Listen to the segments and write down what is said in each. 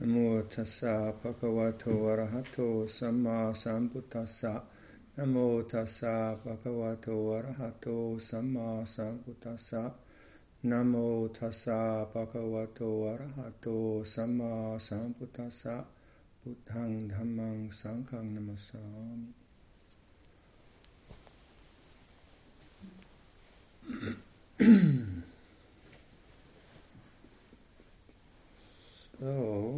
Namo tassa bhagavato arahato samma sambuddhassa. Namo tassa bhagavato arahato samma sambuddhassa. Namo tassa bhagavato arahato samma sambuddhassa. Buddhang dhammang sanghang namasami. So,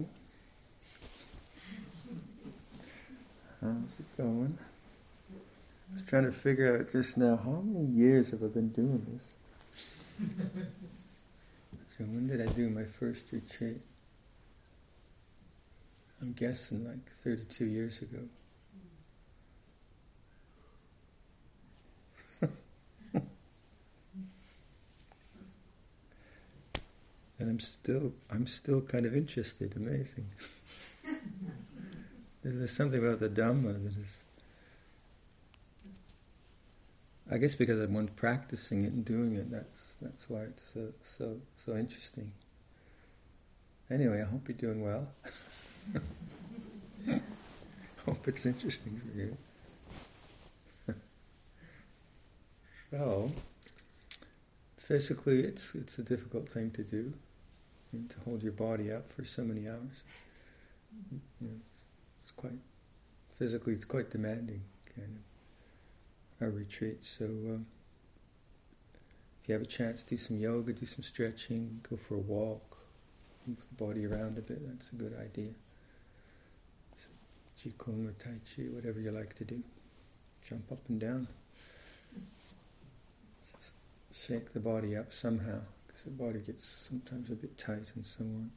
how's it going? I was trying to figure out just now, how many years have I been doing this? So when did I do my first retreat? I'm guessing like 32 years ago. And I'm still kind of interested. Amazing. There's something about the Dhamma that is, I guess because I'm one practicing it and doing it, that's why it's so interesting. Anyway, I hope you're doing well. Hope it's interesting for you. So, physically, it's a difficult thing to do. To hold your body up for so many hours. It's quite demanding kind of a retreat. So if you have a chance, do some yoga, do some stretching, go for a walk, move the body around a bit, that's a good idea. So, Qigong or Tai Chi, whatever you like to do. Jump up and down. Just shake the body up somehow. The body gets sometimes a bit tight and so on.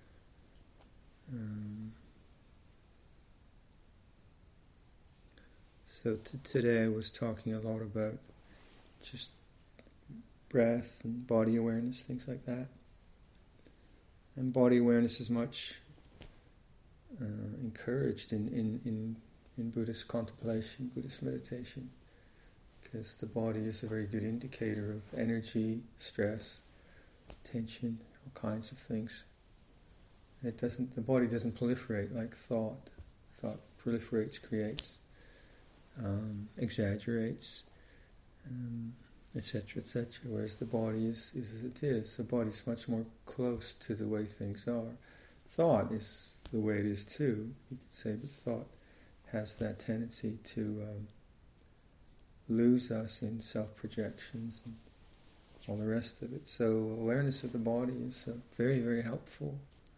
So today I was talking a lot about just breath and body awareness, things like that. And body awareness is much encouraged in Buddhist contemplation, Buddhist meditation, because the body is a very good indicator of energy, stress, tension, all kinds of things. And the body doesn't proliferate like thought. Thought proliferates, creates, exaggerates, etc., etc. Whereas the body is as it is. The body is much more close to the way things are. Thought is the way it is too, you could say, but thought has that tendency to lose us in self-projections and all the rest of it. So awareness of the body is very, very helpful.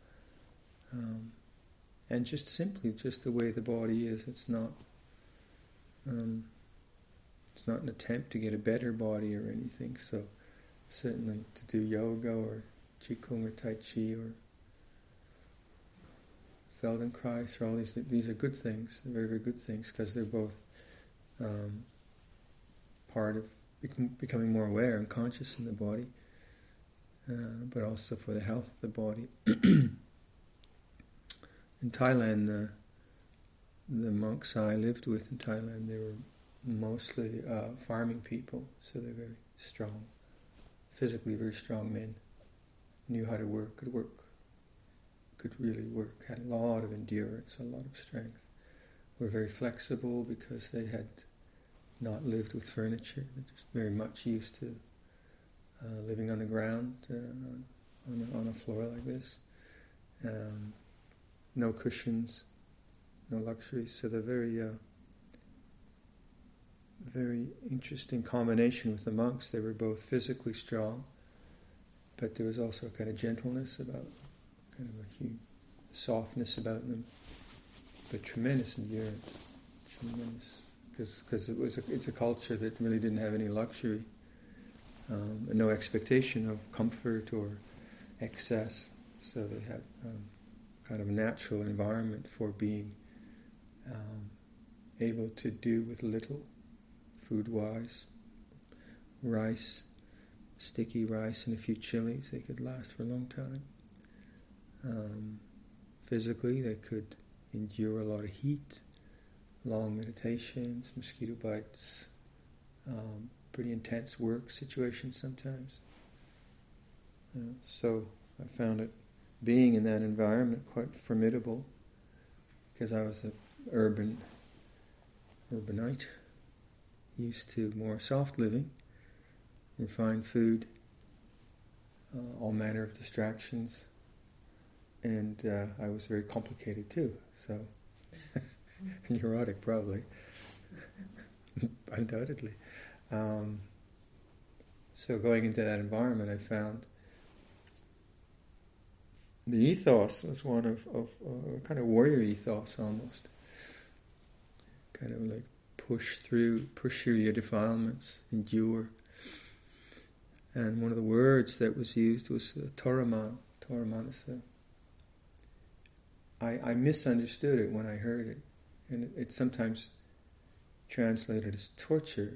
And just simply, just the way the body is. It's not an attempt to get a better body or anything. So certainly to do yoga or Qigong or Tai Chi or Feldenkrais or all these are good things, very, very good things, because they're both part of becoming more aware and conscious in the body, but also for the health of the body. In Thailand, the monks I lived with in Thailand, they were mostly farming people, so they're very strong, physically very strong men, knew how to work, could really work, had a lot of endurance, a lot of strength, were very flexible because they had not lived with furniture. They're just very much used to living on the ground, on a floor like this. No cushions, no luxuries. So they're very interesting combination with the monks. They were both physically strong, but there was also a kind of gentleness about, kind of a huge softness about them, but tremendous endurance, tremendous. Because it's a culture that really didn't have any luxury, and no expectation of comfort or excess. So they had kind of a natural environment for being able to do with little, food-wise. Rice, sticky rice and a few chilies, they could last for a long time. Physically, they could endure a lot of heat, long meditations, mosquito bites, pretty intense work situations sometimes. So I found it being in that environment quite formidable, because I was an urbanite, used to more soft living, refined food, all manner of distractions, and I was very complicated too, so neurotic probably, undoubtedly. So going into that environment, I found the ethos was one of kind of warrior ethos almost. Kind of like push through your defilements, endure. And one of the words that was used was Toraman. Toraman is I misunderstood it when I heard it. And it's sometimes translated as torture.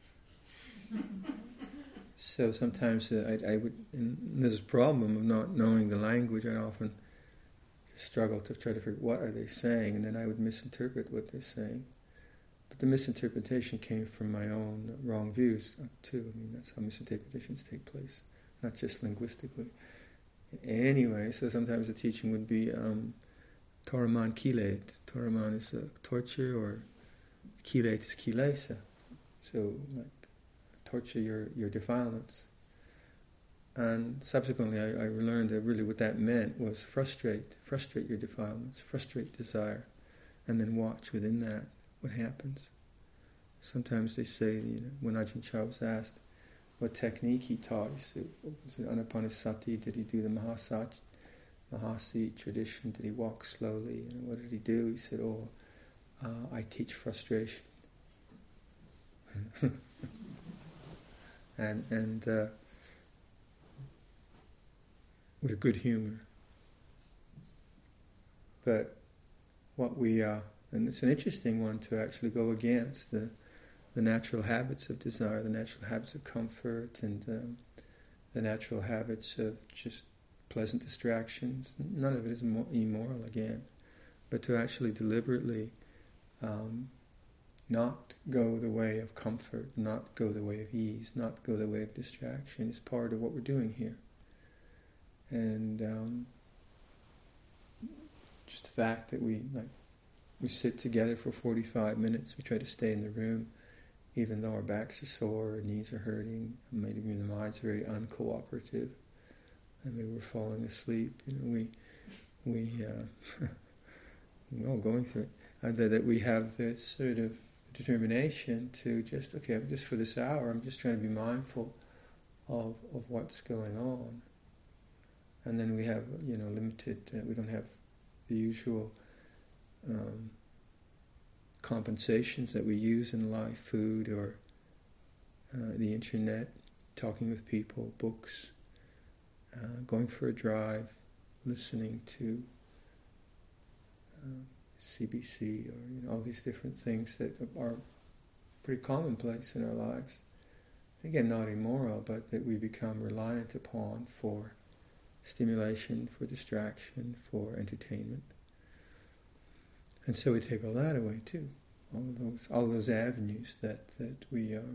So sometimes I would, and there's a problem of not knowing the language. I often just struggle to try to figure what are they saying, and then I would misinterpret what they're saying. But the misinterpretation came from my own wrong views too. I mean, that's how misinterpretations take place, not just linguistically. Anyway, so sometimes the teaching would be Toraman Kilet. Toraman is torture, or Kilet is Kilesa. So, like, torture your defilements. And subsequently I learned that really what that meant was frustrate your defilements, frustrate desire, and then watch within that what happens. Sometimes they say, when Ajahn Chah was asked what technique he taught, he said, was it Anapanasati? Did he do the Mahasi tradition? Did he walk slowly? And what did he do? He said, I teach frustration. and with good humor. But what we and it's an interesting one to actually go against the natural habits of desire, the natural habits of comfort, and the natural habits of just pleasant distractions. None of it is immoral again, but to actually deliberately not go the way of comfort, not go the way of ease, not go the way of distraction is part of what we're doing here. And just the fact that we sit together for 45 minutes, we try to stay in the room, even though our backs are sore, our knees are hurting, maybe the mind's very uncooperative, and maybe we're falling asleep. We're all going through it. That we have this sort of determination to just for this hour, I'm just trying to be mindful of what's going on. And then we have, limited, we don't have the usual compensations that we use in life, food or the internet, talking with people, books, going for a drive, listening to CBC, or all these different things that are pretty commonplace in our lives. Again, not immoral, but that we become reliant upon for stimulation, for distraction, for entertainment. And so we take all that away too. All those avenues that we are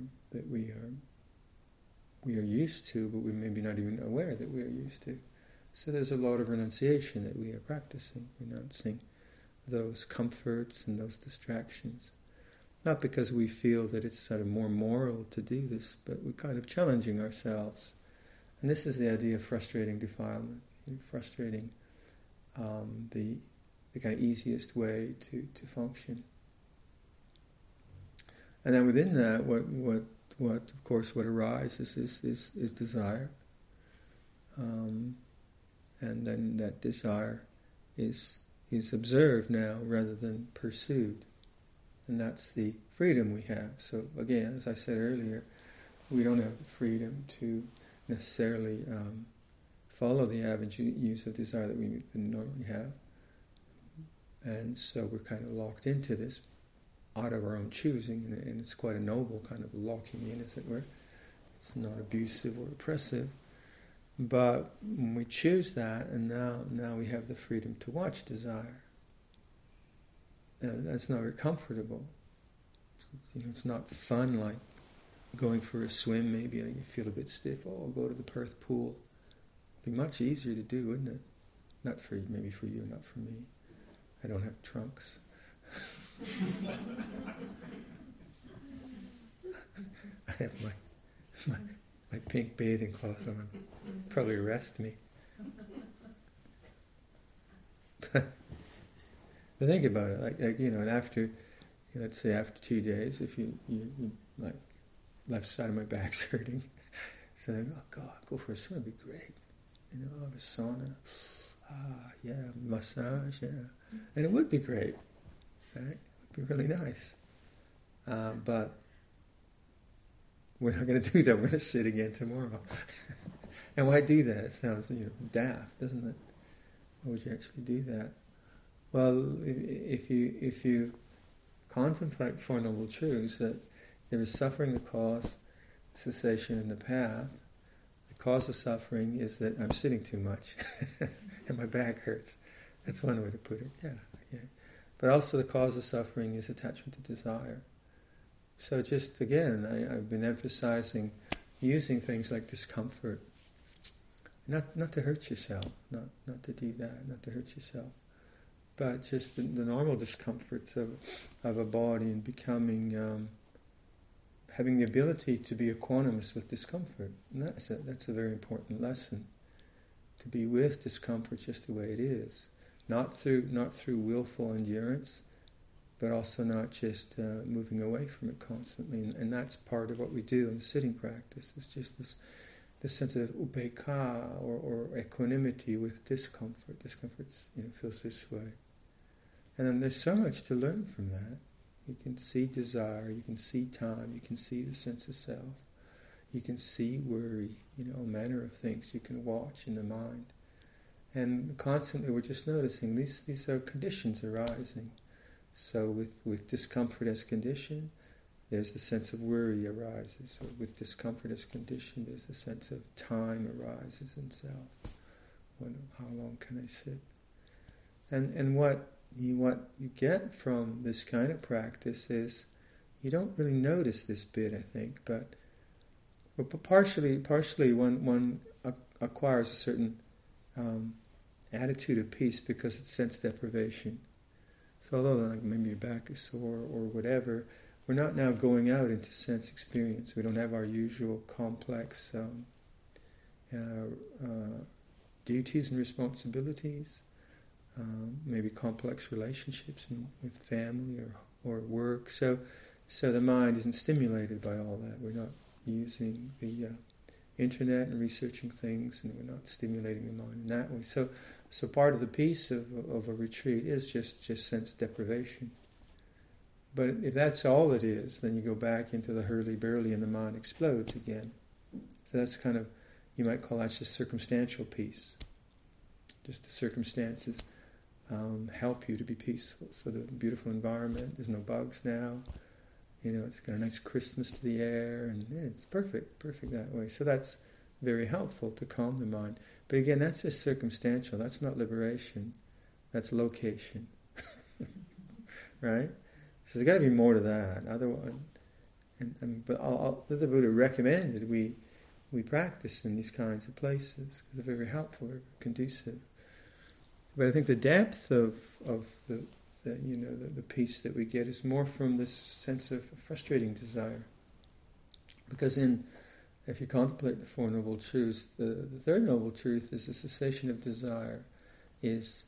used to, but we may be not even aware that we are used to. So there's a lot of renunciation that we are practicing, renouncing those comforts and those distractions. Not because we feel that it's sort of more moral to do this, but we're kind of challenging ourselves. And this is the idea of frustrating defilement, frustrating the kind of easiest way to function. And then within that, what of course what arises is desire, and then that desire is observed now rather than pursued, and that's the freedom we have. So again, as I said earlier, we don't have the freedom to necessarily follow the avenues of desire that we normally have, and so we're kind of locked into this out of our own choosing, and it's quite a noble kind of locking in, as it were. It's not abusive or oppressive, but when we choose that, and now we have the freedom to watch desire, that's not very comfortable. It's not fun, like going for a swim. Maybe you feel a bit stiff. I'll go to the Perth pool. It'd be much easier to do, wouldn't it? Not for maybe for you, not for me. I don't have trunks. I have my pink bathing cloth on. Probably arrest me. But think about it, like and after, let's say after 2 days, if you like, left side of my back's hurting, so oh God, go for a swim, it'd be great. Have a sauna, massage, and it would be great, right? It would be really nice. But we're not going to do that. We're going to sit again tomorrow. And why do that? It sounds daft, doesn't it? Why would you actually do that? Well, if you contemplate Four Noble Truths, that there is suffering that cause cessation in the path. The cause of suffering is that I'm sitting too much and my back hurts. That's one way to put it. Yeah. But also the cause of suffering is attachment to desire. So just again, I've been emphasizing using things like discomfort, not to hurt yourself, not to do that, not to hurt yourself, but just the normal discomforts of a body and becoming, having the ability to be equanimous with discomfort. And that's a very important lesson, to be with discomfort just the way it is, not through willful endurance, but also not just moving away from it constantly. And that's part of what we do in the sitting practice. It's just this sense of upekkha or equanimity with discomfort. Discomfort feels this way. And then there's so much to learn from that. You can see desire, you can see time, you can see the sense of self, you can see worry, all manner of things you can watch in the mind. And constantly we're just noticing these are conditions arising. So with discomfort as condition, there's the sense of worry arises. Or with discomfort as condition, there's the sense of time arises in self. How long can I sit? And what you get from this kind of practice is you don't really notice this bit, I think, but partially one acquires a certain attitude of peace because it's sense deprivation. So although maybe your back is sore or whatever, we're not now going out into sense experience. We don't have our usual complex duties and responsibilities, maybe complex relationships with family or work. So the mind isn't stimulated by all that. We're not using the internet and researching things, and we're not stimulating the mind in that way. So part of the peace of a retreat is just sense deprivation. But if that's all it is, then you go back into the hurly-burly and the mind explodes again. So that's kind of, you might call that just circumstantial peace. Just the circumstances help you to be peaceful. So the beautiful environment, there's no bugs now. It's got a nice crispness to the air, and it's perfect that way. So that's very helpful to calm the mind. But again, that's just circumstantial. That's not liberation. That's location. Right? So there's got to be more to that. Otherwise, but the Buddha recommended we practice in these kinds of places because they're very helpful, very conducive. But I think the depth of the peace that we get is more from this sense of frustrating desire. Because if you contemplate the Four Noble Truths, the third Noble Truth is the cessation of desire is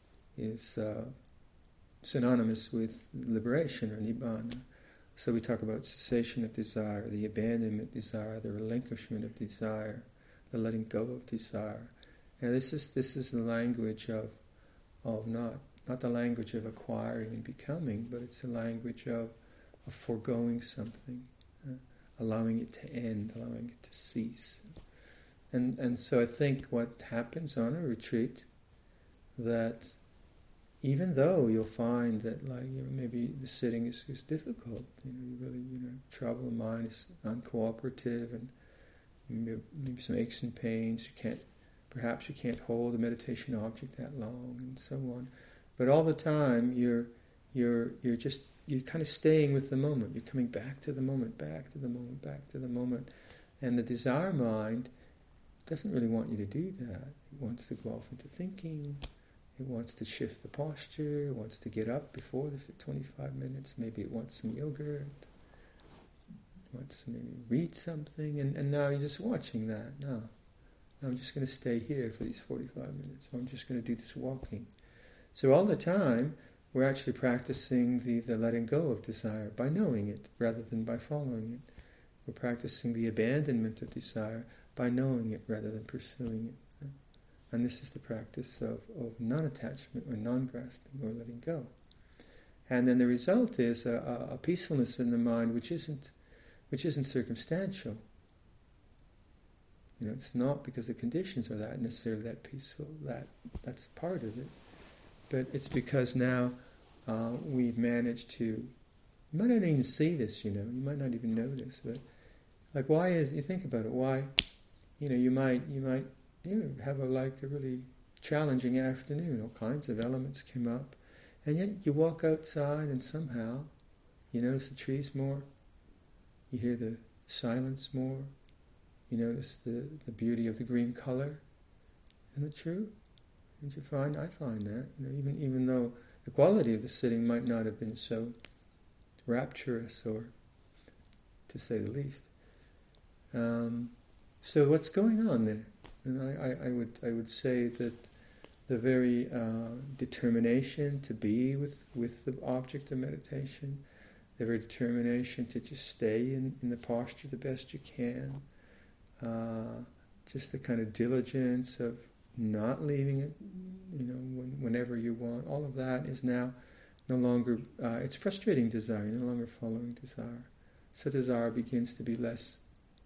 synonymous with liberation or nibbana. So we talk about cessation of desire, the abandonment of desire, the relinquishment of desire, the letting go of desire. And this is the language of not the language of acquiring and becoming, but it's the language of foregoing something, allowing it to end, allowing it to cease. And so I think what happens on a retreat, that even though you'll find that maybe the sitting is difficult, you really trouble, the mind is uncooperative, and maybe some aches and pains, perhaps you can't hold a meditation object that long, and so on. But all the time you're kind of staying with the moment. You're coming back to the moment, back to the moment, back to the moment. And the desire mind doesn't really want you to do that. It wants to go off into thinking. It wants to shift the posture, it wants to get up before the 25 minutes, maybe it wants some yogurt, it wants to maybe read something, and now you're just watching that. No, I'm just going to stay here for these 45 minutes, or I'm just going to do this walking. So all the time, we're actually practicing the letting go of desire by knowing it rather than by following it. We're practicing the abandonment of desire by knowing it rather than pursuing it. And this is the practice of non-attachment or non-grasping or letting go. And then the result is a peacefulness in the mind which isn't circumstantial. It's not because the conditions are that necessarily that peaceful. That's part of it. But it's because now we've managed to. You might not even see this. You might not even know this. But like, why is you think about it? Why, you might have a really challenging afternoon. All kinds of elements came up, and yet you walk outside, and somehow you notice the trees more. You hear the silence more. You notice the beauty of the green color. Isn't it true? Did you find? I find that. Even though the quality of the sitting might not have been so rapturous, or to say the least. So what's going on there? And I would say that the very determination to be with the object of meditation, the very determination to just stay in the posture the best you can, just the kind of diligence of not leaving it, whenever you want. All of that is now no longer, it's frustrating desire, no longer following desire. So desire begins to be less,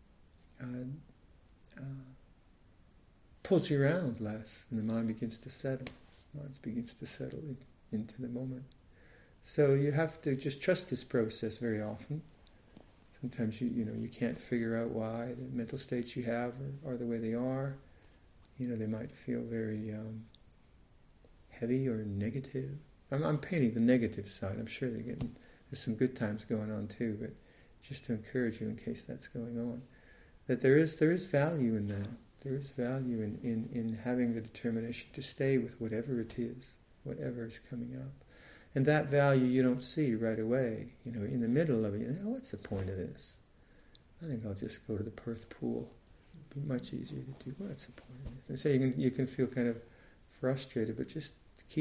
pulls you around less, and the mind begins to settle. The mind begins to settle into the moment. So you have to just trust this process very often. Sometimes you can't figure out why the mental states you have are the way they are. They might feel very heavy or negative. I'm painting the negative side. I'm sure there's some good times going on too, but just to encourage you in case that's going on, that there is value in that. There is value in having the determination to stay with whatever it is, whatever is coming up. And that value you don't see right away. In the middle of it, what's the point of this? I think I'll just go to the Perth pool. It'd be much easier to do. What's the point of this? And so you can feel kind of frustrated, but just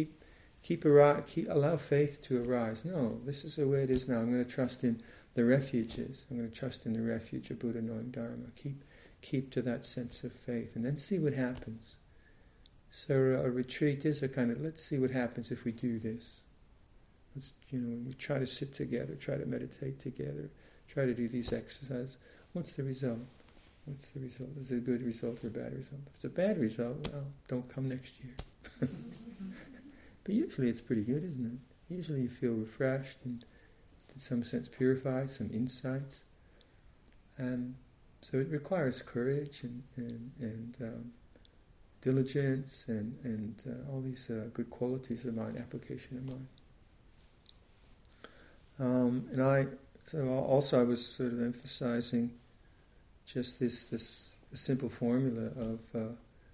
allow faith to arise. No, this is the way it is now. I'm going to trust in the refuges. I'm going to trust in the refuge of Buddha knowing Dharma. Keep to that sense of faith, and then see what happens. So a retreat is a kind of, let's see what happens if we do this. Let's, we try to sit together, try to meditate together, try to do these exercises. What's the result? What's the result? Is it a good result or a bad result? If it's a bad result, well, don't come next year. But usually it's pretty good, isn't it? Usually you feel refreshed and in some sense purified, some insights. And so it requires courage and diligence and all these good qualities of mind, application of mind. I was sort of emphasizing just this simple formula of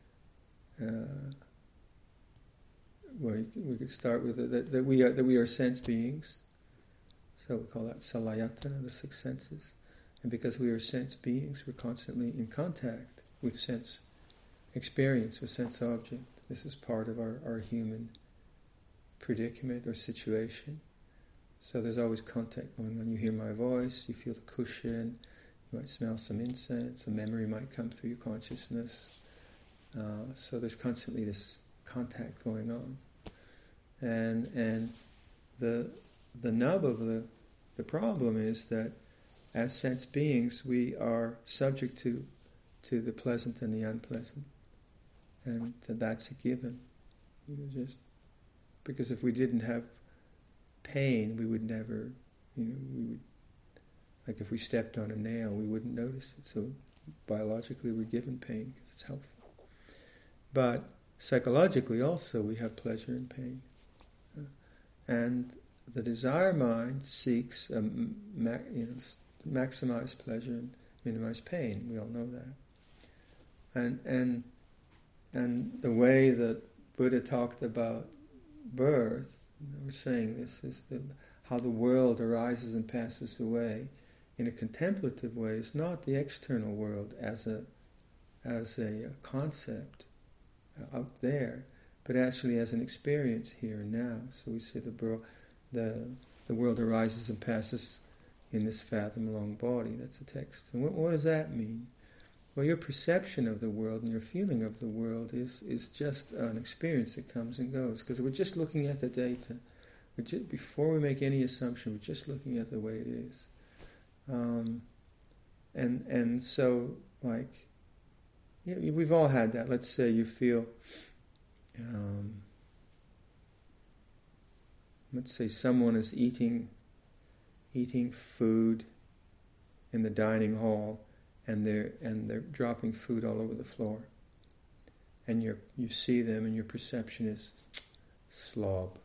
where we could start with that we are sense beings. So we call that salayatana, the six senses. And because we are sense beings, we're constantly in contact with sense experience, with sense object. This is part of our human predicament or situation. So there's always contact going on. You hear my voice, you feel the cushion, you might smell some incense, a memory might come through your consciousness. So there's constantly this contact going on. And the nub of the problem is that as sense beings, we are subject to the pleasant and the unpleasant, and that's a given. Just because if we didn't have pain, we would never, we would, like if we stepped on a nail, we wouldn't notice it. So biologically, we're given pain because it's helpful. But psychologically, also, we have pleasure and pain, and the desire mind seeks maximize pleasure and minimize pain. We all know that. And the way that Buddha talked about birth, we're saying this is how the world arises and passes away in a contemplative way is not the external world as a concept out there, but actually as an experience here and now. So we say the world arises and passes in this fathom-long body. That's the text. And what does that mean? Well, your perception of the world and your feeling of the world is just an experience that comes and goes, because we're just looking at the data. Before we make any assumption, we're just looking at the way it is. And so, like, we've all had that. Let's say you feel, let's say someone is eating food in the dining hall, and they're dropping food all over the floor, and you see them, and your perception is slob,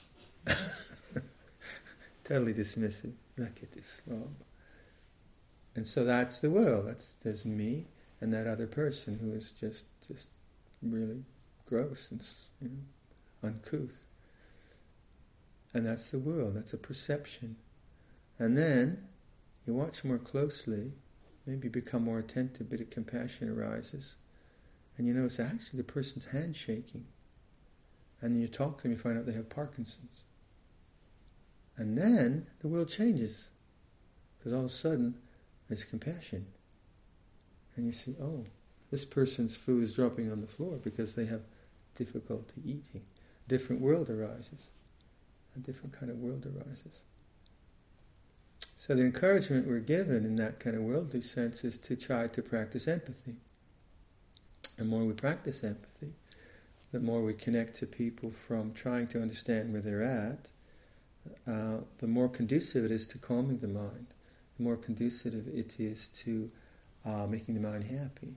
totally dismissive. Look at this slob. And so that's the world. There's me and that other person who is just really gross and uncouth. And that's the world. That's a perception. And then you watch more closely, maybe become more attentive, a bit of compassion arises, and you notice actually the person's hand shaking. And then you talk to them, you find out they have Parkinson's. And then the world changes, because all of a sudden there's compassion. And you see, oh, this person's food is dropping on the floor because they have difficulty eating. Different world arises. A different kind of world arises. So the encouragement we're given in that kind of worldly sense is to try to practice empathy. The more we practice empathy, the more we connect to people from trying to understand where they're at, the more conducive it is to calming the mind, the more conducive it is to making the mind happy.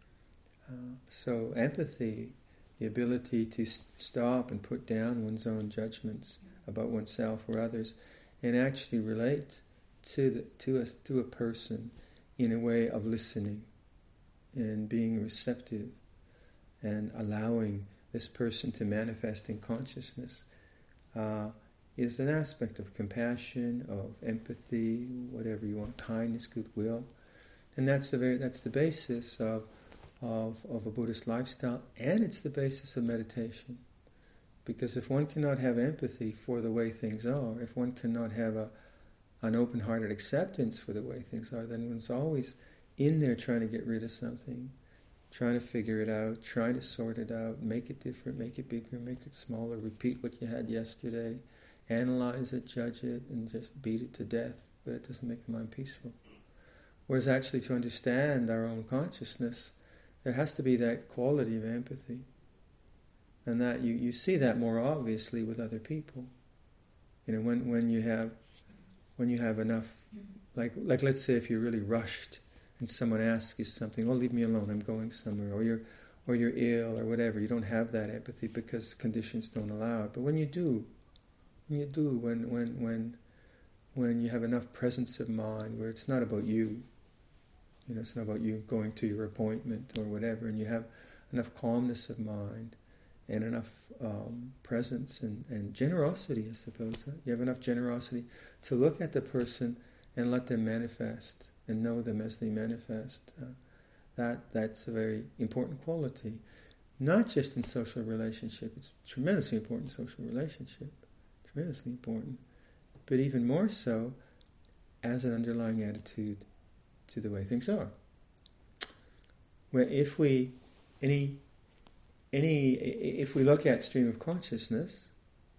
So empathy, the ability to stop and put down one's own judgments about oneself or others, and actually relate to a person in a way of listening and being receptive and allowing this person to manifest in consciousness, is an aspect of compassion, of empathy, whatever you want, kindness, goodwill, and that's the basis of a Buddhist lifestyle, and it's the basis of meditation. Because if one cannot have empathy for the way things are, if one cannot have an open-hearted acceptance for the way things are, then one's always in there trying to get rid of something, trying to figure it out, trying to sort it out, make it different, make it bigger, make it smaller, repeat what you had yesterday, analyze it, judge it, and just beat it to death, but it doesn't make the mind peaceful. Whereas actually to understand our own consciousness, there has to be that quality of empathy. And that you see that more obviously with other people. When you have enough, like let's say if you're really rushed and someone asks you something, oh, leave me alone, I'm going somewhere, or you're ill or whatever, you don't have that empathy because conditions don't allow it. But when you do, when you have enough presence of mind where it's not about you, it's not about you going to your appointment or whatever, and you have enough calmness of mind and enough presence and generosity, I suppose. You have enough generosity to look at the person and let them manifest and know them as they manifest. That's a very important quality, not just in social relationship. It's tremendously important in social relationship, tremendously important, but even more so as an underlying attitude to the way things are. Where if we look at stream of consciousness,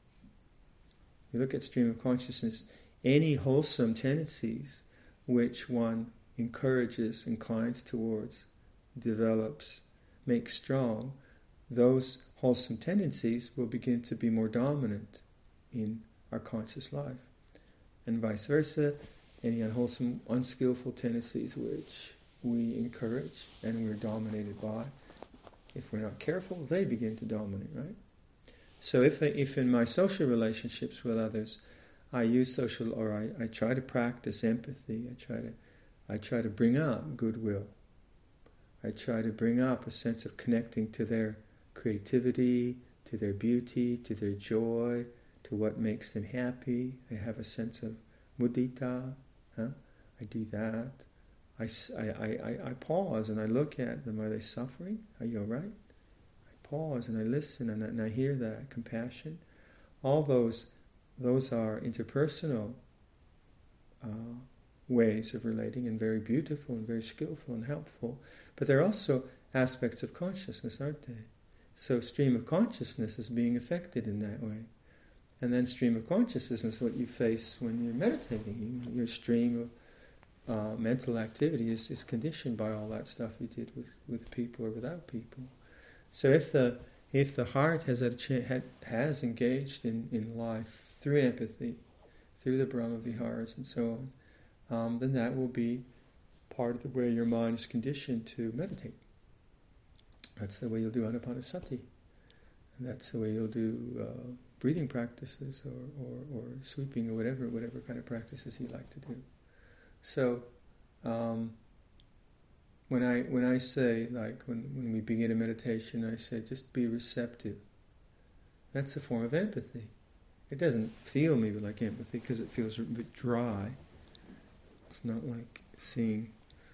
any wholesome tendencies which one encourages, inclines towards, develops, makes strong, those wholesome tendencies will begin to be more dominant in our conscious life. And vice versa, any unwholesome, unskillful tendencies which we encourage and we're dominated by, if we're not careful, they begin to dominate, right? So if in my social relationships with others, I use I try to practice empathy, I try to bring up goodwill, I try to bring up a sense of connecting to their creativity, to their beauty, to their joy, to what makes them happy. I have a sense of mudita. I do that. I pause and I look at them. Are they suffering? Are you all right? I pause and I listen and I hear that compassion. All those are interpersonal ways of relating, and very beautiful and very skillful and helpful. But they're also aspects of consciousness, aren't they? So stream of consciousness is being affected in that way. And then stream of consciousness is what you face when you're meditating. Your stream of mental activity is conditioned by all that stuff you did with people or without people. So if the heart has engaged in life through empathy, through the Brahma Viharas and so on, then that will be part of the way your mind is conditioned to meditate. That's the way you'll do Anapanasati. And that's the way you'll do breathing practices or sweeping or whatever kind of practices you like to do. So when I say, like when we begin a meditation, I say just be receptive. That's a form of empathy. It doesn't feel maybe like empathy because it feels a bit dry. It's not like seeing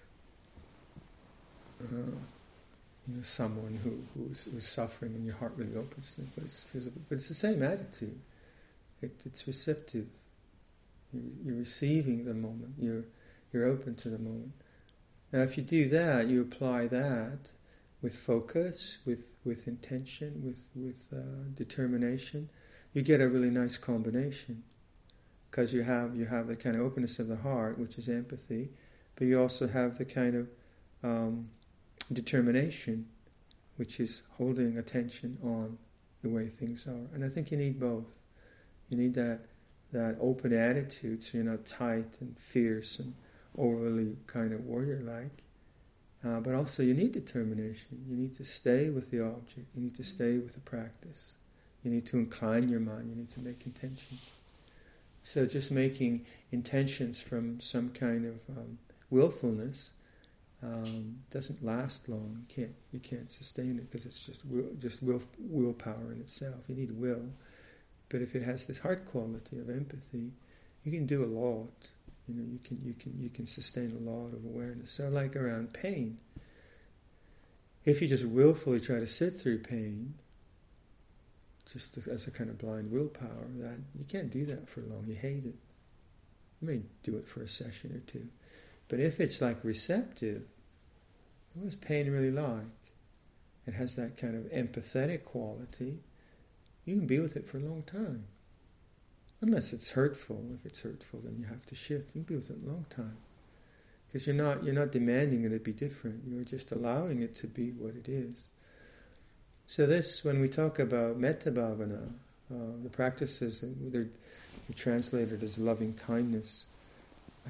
someone who's suffering and your heart really opens to them, but it's the same attitude. It's receptive. You're receiving the moment. You're open to the moment. Now, if you do that, you apply that with focus, with intention, with determination, you get a really nice combination, because you have the kind of openness of the heart, which is empathy, but you also have the kind of determination, which is holding attention on the way things are. And I think you need both. You need that open attitude, so you're not tight and fierce and overly kind of warrior-like. But also you need determination. You need to stay with the object. You need to stay with the practice. You need to incline your mind. You need to make intention. So just making intentions from some kind of willfulness doesn't last long. You can't sustain it because it's just willpower in itself. You need will. But if it has this heart quality of empathy, you can do a lot. You can sustain a lot of awareness. So like around pain, if you just willfully try to sit through pain, just as a kind of blind willpower, that you can't do that for long. You hate it. You may do it for a session or two. But if it's like receptive, what does pain really like? It has that kind of empathetic quality. You can be with it for a long time. Unless it's hurtful. If it's hurtful, then you have to shift. You can be with it a long time. Because you're not demanding that it be different. You're just allowing it to be what it is. So this, when we talk about metta bhavana, the practices, they're translated as loving kindness. I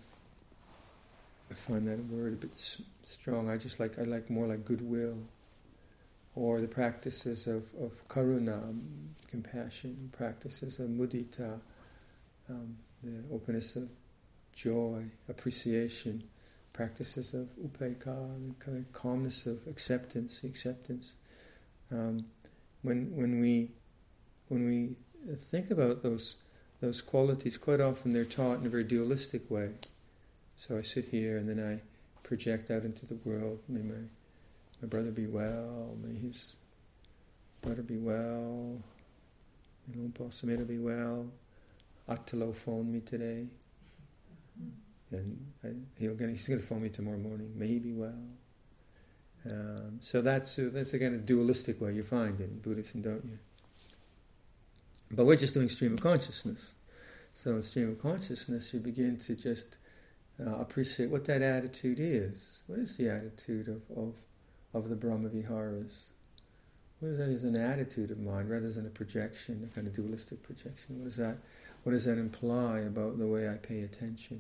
find that word a bit strong. I like more like goodwill. Or the practices of karuna, compassion, practices of mudita, the openness of joy, appreciation, practices of upekkha, the kind of calmness of acceptance. When we think about those qualities, quite often they're taught in a very dualistic way. So I sit here and then I project out into the world. May my brother be well, may his brother be well, may Luang Por Sumedho be well, Attalo phoned me today, and he's going to phone me tomorrow morning, may he be well. So that's again a dualistic way you find it in Buddhism, don't you? But we're just doing stream of consciousness. So in stream of consciousness you begin to just appreciate what that attitude is. What is the attitude of the Brahma Viharas? What is that as an attitude of mind rather than a projection, a kind of dualistic projection? What does that imply about the way I pay attention?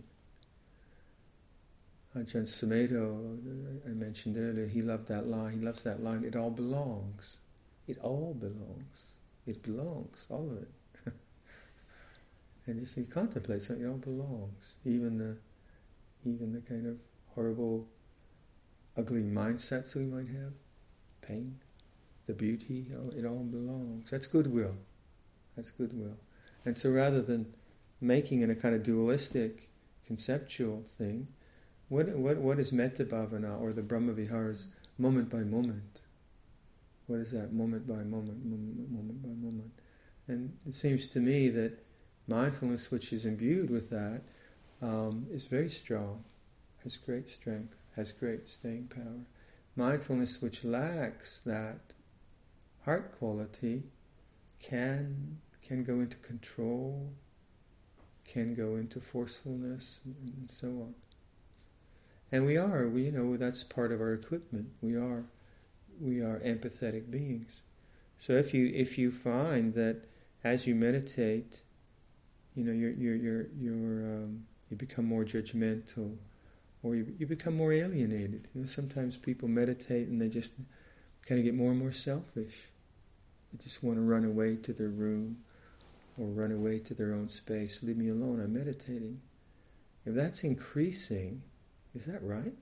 Ajahn Sumedho, I mentioned earlier, he loved that line. He loves that line. It all belongs. It all belongs. It belongs, all of it. And just he contemplates that it all belongs. Even the kind of horrible, ugly mindsets we might have, pain, the beauty, it all belongs. That's goodwill. That's goodwill. And so rather than making it a kind of dualistic, conceptual thing, what is Metta Bhavana or the Brahma Viharas moment by moment? What is that? Moment by moment, moment by moment. And it seems to me that mindfulness, which is imbued with that, is very strong, has great strength, has great staying power. Mindfulness which lacks that heart quality can go into control, can go into forcefulness, and so on. And we that's part of our equipment. We are empathetic beings. So if you find that as you meditate, you become more judgmental, or you become more alienated. Sometimes people meditate and they just kind of get more and more selfish. They just want to run away to their room or run away to their own space. Leave me alone, I'm meditating. If that's increasing, is that right?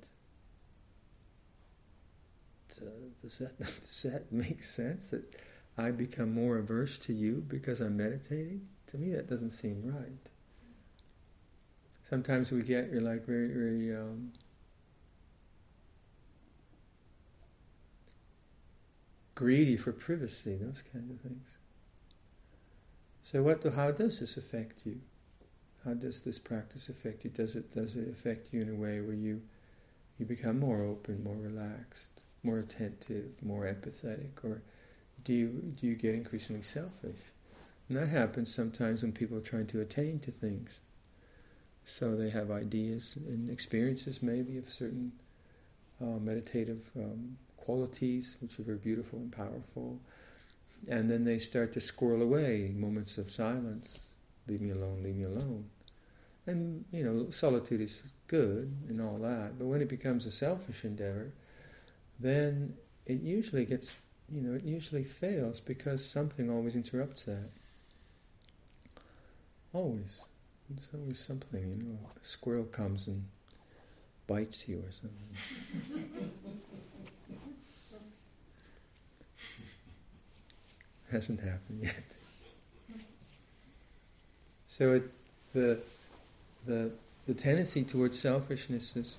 Does that make sense, that I become more averse to you because I'm meditating? To me that doesn't seem right. Sometimes you're like very, very greedy for privacy, those kinds of things. So how does this affect you? How does this practice affect you? Does it affect you in a way where you become more open, more relaxed, more attentive, more empathetic, or do you get increasingly selfish? And that happens sometimes when people are trying to attain to things. So they have ideas and experiences maybe of certain meditative qualities, which are very beautiful and powerful. And then they start to squirrel away, moments of silence. Leave me alone, leave me alone. And, solitude is good and all that, but when it becomes a selfish endeavor, then it usually gets, it usually fails because something always interrupts that. Always. There's always something, a squirrel comes and bites you or something. Hasn't happened yet. So the tendency towards selfishness is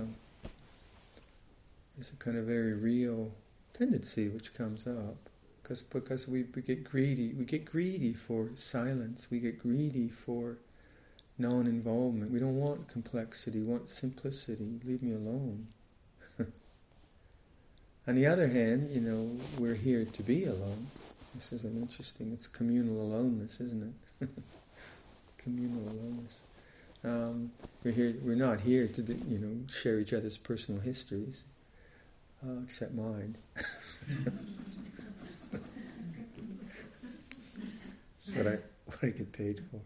a kind of very real tendency which comes up because we get greedy. We get greedy for silence. We get greedy for non-involvement. We don't want complexity. We want simplicity. Leave me alone. On the other hand, we're here to be alone. This is it's communal aloneness, isn't it? Communal aloneness. We're not here to share each other's personal histories, except mine. That's what I get paid for.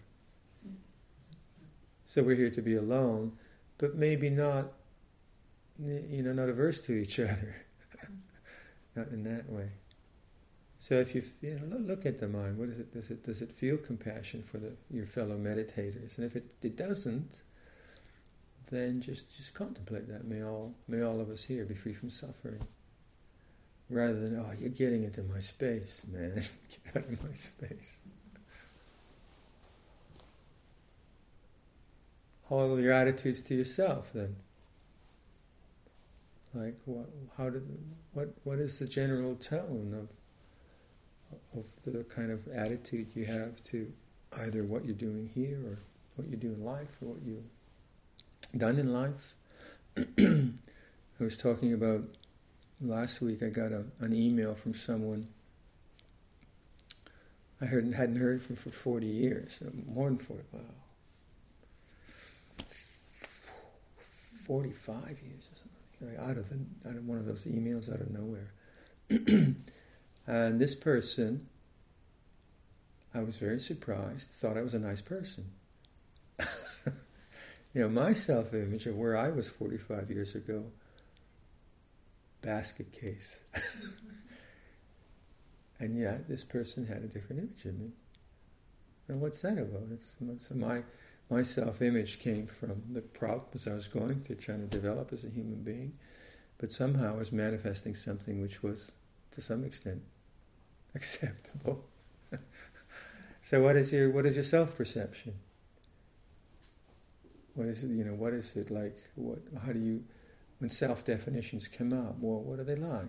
So we're here to be alone, but maybe not, not averse to each other, not in that way. So if you look at the mind, what is it? Does it feel compassion for your fellow meditators? And if it doesn't, then just contemplate that. May all of us here be free from suffering, rather than you're getting into my space, man. Get out of my space. Hold your attitudes to yourself then. Like what is the general tone of the kind of attitude you have to either what you're doing here or what you do in life or what you've done in life? I was talking about last week, I got an email from someone I hadn't heard from for 40 years, more than 40, wow. 45 years or something, out of one of those emails out of nowhere. And this person, I was very surprised, thought I was a nice person. My self-image of where I was 45 years ago, basket case. And yet, this person had a different image of me. And what's that about? So my self-image came from the problems I was going through, trying to develop as a human being, but somehow I was manifesting something which was to some extent acceptable. So what is your self-perception? What is it, what is it like? How do you, when self-definitions come up, well, what are they like?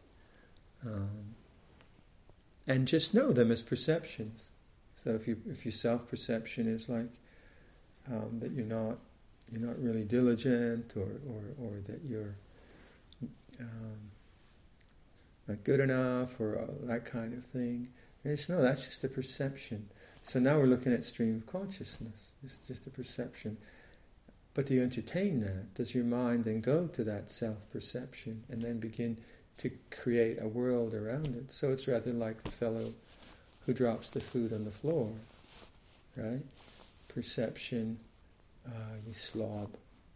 And just know them as perceptions. So if your self-perception is like that you're not really diligent, or that you're not good enough, or that kind of thing, and just know that's just a perception. So now we're looking at stream of consciousness. It's just a perception. But do you entertain that? Does your mind then go to that self-perception and then begin to create a world around it? So it's rather like the fellow who drops the food on the floor, right? Perception, you slob.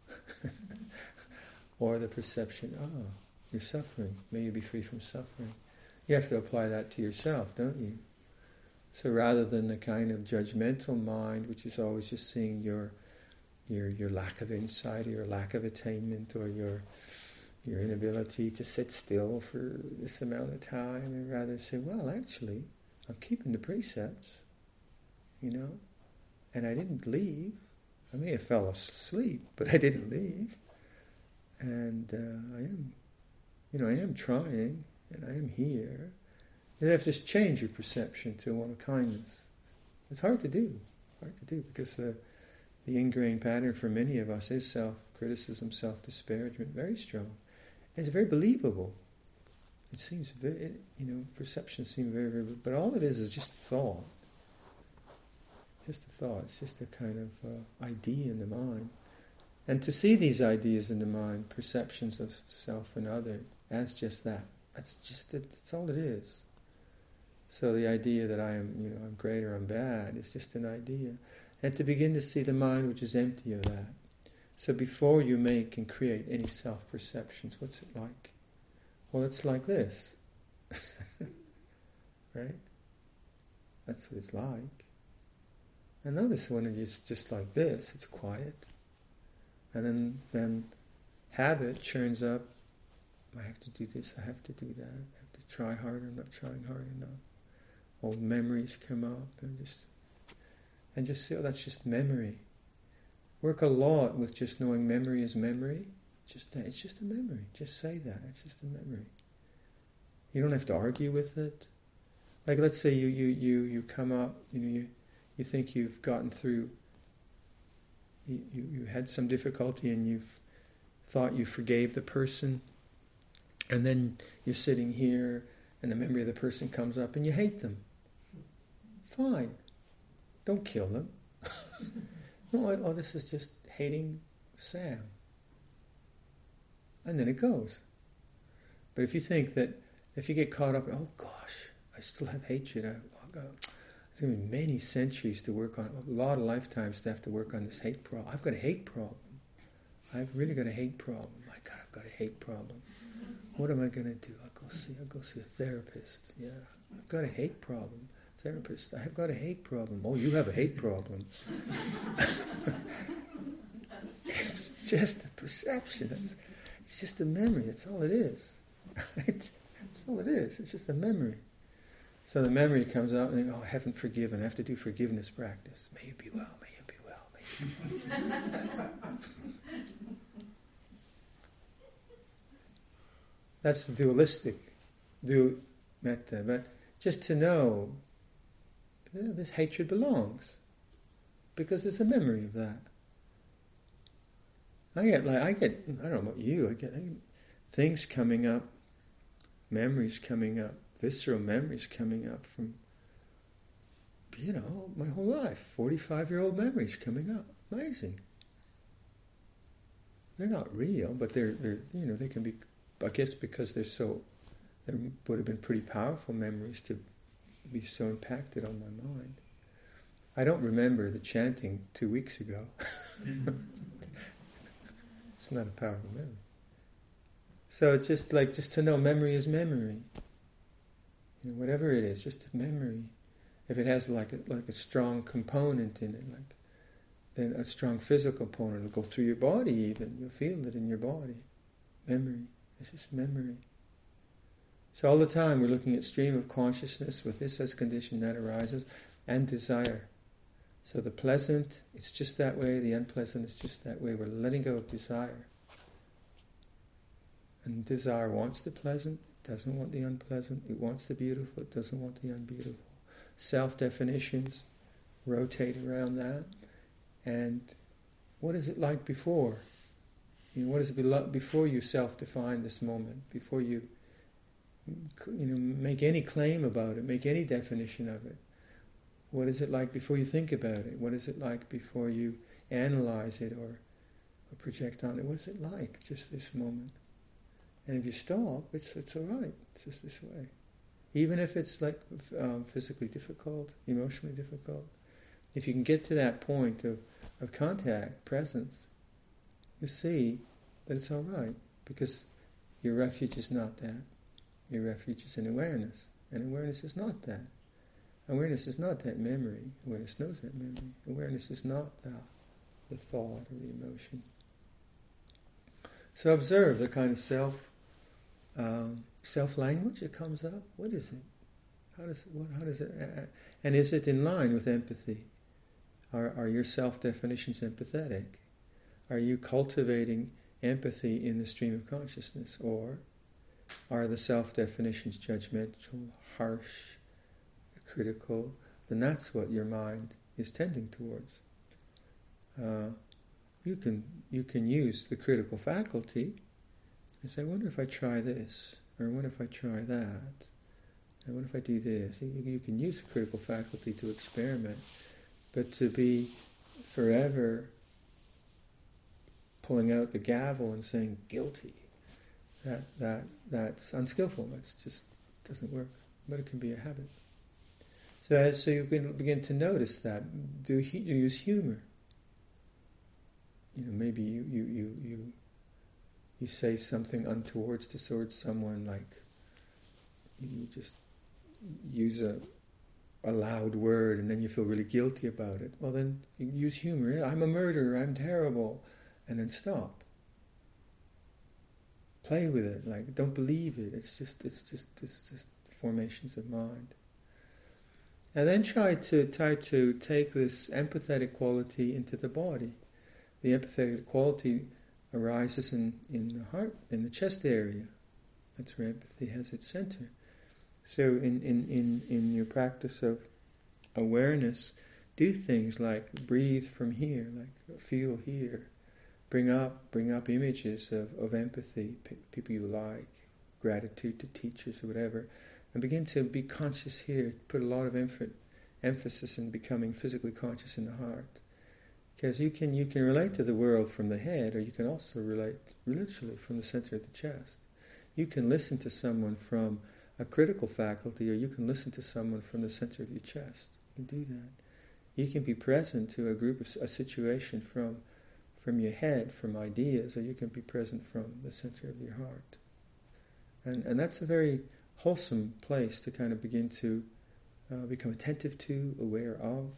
Or the perception, you're suffering. May you be free from suffering. You have to apply that to yourself, don't you? So rather than the kind of judgmental mind, which is always just seeing your lack of insight, or your lack of attainment, or your inability to sit still for this amount of time, and rather say, well, actually, I'm keeping the precepts, and I didn't leave. I may have fell asleep, but I didn't leave. And I am trying, and I am here. You have to just change your perception to one of kindness. It's hard to do, because the ingrained pattern for many of us is self-criticism, self-disparagement, very strong. And it's very believable. It seems very, perceptions seem very, very, but all it is just thought. Just a thought. It's just a kind of idea in the mind. And to see these ideas in the mind, perceptions of self and other, as just that. That's all it is. So the idea that I am, I'm great or I'm bad is just an idea. And to begin to see the mind which is empty of that. So before you make and create any self-perceptions, what's it like? Well, it's like this. Right? That's what it's like. And notice when it is just like this, it's quiet. And then habit churns up. I have to do this, I have to do that. I have to try harder, I'm not trying hard enough. Old memories come up and just see, that's just memory. Work a lot with just knowing memory is memory. It's just a memory. Just say that. It's just a memory. You don't have to argue with it. Like let's say you come up, you think you've gotten through, you had some difficulty and you've thought you forgave the person, and then you're sitting here and the memory of the person comes up and you hate them. Fine. Don't kill them. No, this is just hating Sam. And then it goes. But if you think that, if you get caught up, oh gosh, I still have hatred, there's going to be many centuries to work on, a lot of lifetimes to have to work on this hate problem. I've got a hate problem. I've really got a hate problem. My God, I've got a hate problem. What am I going to do? I'll go see a therapist. Yeah, I've got a hate problem. Therapist, I've got a hate problem. Oh, you have a hate problem. It's just a perception. It's just a memory. That's all it is. Right? That's all it is. It's just a memory. So the memory comes out and I haven't forgiven. I have to do forgiveness practice. May you be well, may you be well, may you be well. That's the dualistic metta. But just to know, this hatred belongs. Because there's a memory of that. I don't know about you, I get things coming up, memories coming up, visceral memories coming up from, my whole life, 45-year-old memories coming up. Amazing. They're not real, but they're they can be, I guess because they would have been pretty powerful memories to be so impacted on my mind. I don't remember the chanting 2 weeks ago. It's not a powerful memory. So it's just to know memory is memory. Whatever it is, just a memory. If it has like a strong component in it, then a strong physical component, it'll go through your body even. You'll feel it in your body. Memory. It's just memory. So all the time we're looking at stream of consciousness with this as condition that arises, and desire. So the pleasant, it's just that way, the unpleasant is just that way. We're letting go of desire. And desire wants the pleasant, it doesn't want the unpleasant. It wants the beautiful, it doesn't want the unbeautiful. Self-definitions rotate around that. And what is it like before? What is it like before you self-define this moment? Before you make any claim about it, make any definition of it? What is it like before you think about it? What is it like before you analyze it or project on it? What is it like, just this moment? And if you stop, it's all right. It's just this way. Even if it's like physically difficult, emotionally difficult, if you can get to that point of contact, presence, you see that it's all right, because your refuge is not that. Your refuge is in awareness, and awareness is not that. Awareness is not that memory. Awareness knows that memory. Awareness is not the thought or the emotion. So observe the kind of self-language that comes up. What is it? How does it? And is it in line with empathy? Are your self-definitions empathetic? Are you cultivating empathy in the stream of consciousness, or are the self-definitions judgmental, harsh, critical? Then that's what your mind is tending towards. You can use the critical faculty and say, I wonder if I try this, or I wonder if I try that, and what if I do this? You can use the critical faculty to experiment, but to be forever pulling out the gavel and saying guilty, that's unskillful. That's just doesn't work. But it can be a habit. So you can begin to notice that. Do you use humor? Maybe you say something untoward towards someone, like you just use a loud word and then you feel really guilty about it. Well, then you use humor. I'm a murderer, I'm terrible. And then stop. Play with it. Like, don't believe it. It's just formations of mind. And then try to take this empathetic quality into the body. The empathetic quality arises in the heart, in the chest area. That's where empathy has its center. So in your practice of awareness, do things like breathe from here, like feel here. Bring up images of empathy, people you like, gratitude to teachers or whatever, and begin to be conscious here. Put a lot of emphasis in becoming physically conscious in the heart, because you can relate to the world from the head, or you can also relate literally from the center of the chest. You can listen to someone from a critical faculty, or you can listen to someone from the center of your chest. You can do that. You can be present to a situation from your head, from ideas, or you can be present from the center of your heart. And that's a very wholesome place to kind of begin to become attentive to, aware of,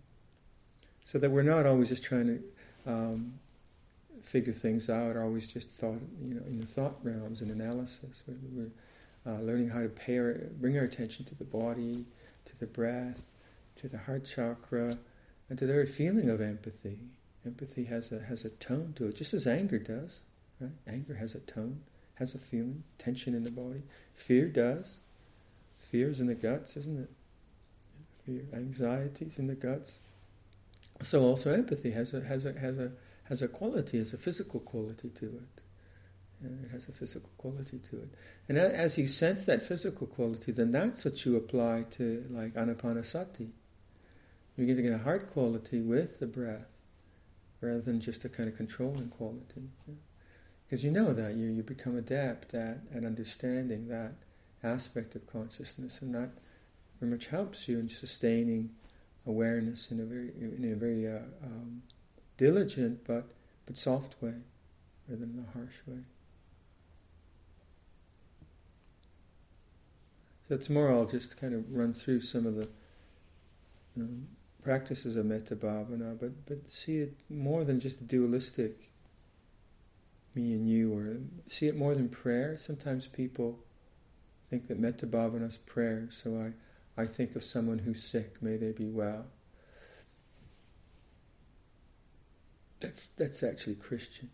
so that we're not always just trying to figure things out, or always just in the thought realms and analysis. We're learning how to bring our attention to the body, to the breath, to the heart chakra, and to the very feeling of empathy. Empathy has a tone to it, just as anger does. Right? Anger has a tone, has a feeling, tension in the body. Fear does. Fear's in the guts, isn't it? Fear, anxiety's in the guts. So also empathy has a quality, has a physical quality to it. It has a physical quality to it. And as you sense that physical quality, then that's what you apply to, like, anapanasati. You're getting a heart quality with the breath, rather than just a kind of controlling quality. Because you know that, you become adept at understanding that aspect of consciousness, and that very much helps you in sustaining awareness in a very diligent but soft way, rather than a harsh way. So tomorrow I'll just kind of run through some of the practices of metta bhavana, but see it more than just a dualistic me and you, or see it more than prayer. Sometimes people think that metta bhavana is prayer. So I think of someone who's sick, may they be well. That's actually Christian.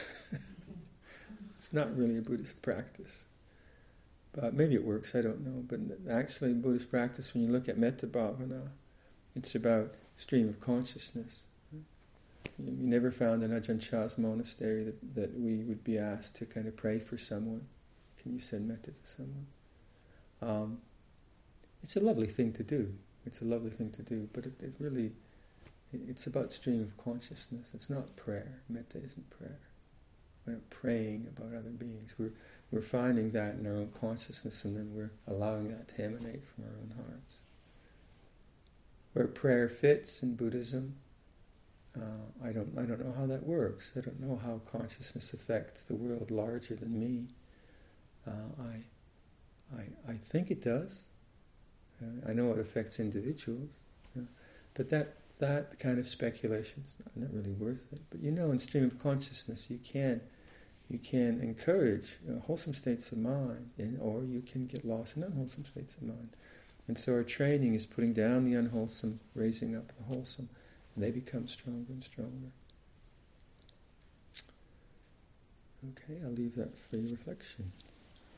It's not really a Buddhist practice. But maybe it works, I don't know. But actually, Buddhist practice, when you look at metta bhavana, it's about stream of consciousness. You never found in Ajahn Chah's monastery that we would be asked to kind of pray for someone. Can you send metta to someone? It's a lovely thing to do. It's a lovely thing to do, but it really, it's about stream of consciousness. It's not prayer. Metta isn't prayer. We're not praying about other beings. We're finding that in our own consciousness, and then we're allowing that to emanate from our own hearts. Where prayer fits in Buddhism, I don't know how that works. I don't know how consciousness affects the world larger than me. I think it does. I know it affects individuals, but that kind of speculation is not really worth it. But in stream of consciousness, you can encourage wholesome states of mind, or you can get lost in unwholesome states of mind. And so our training is putting down the unwholesome, raising up the wholesome, and they become stronger and stronger. Okay, I'll leave that for your reflection.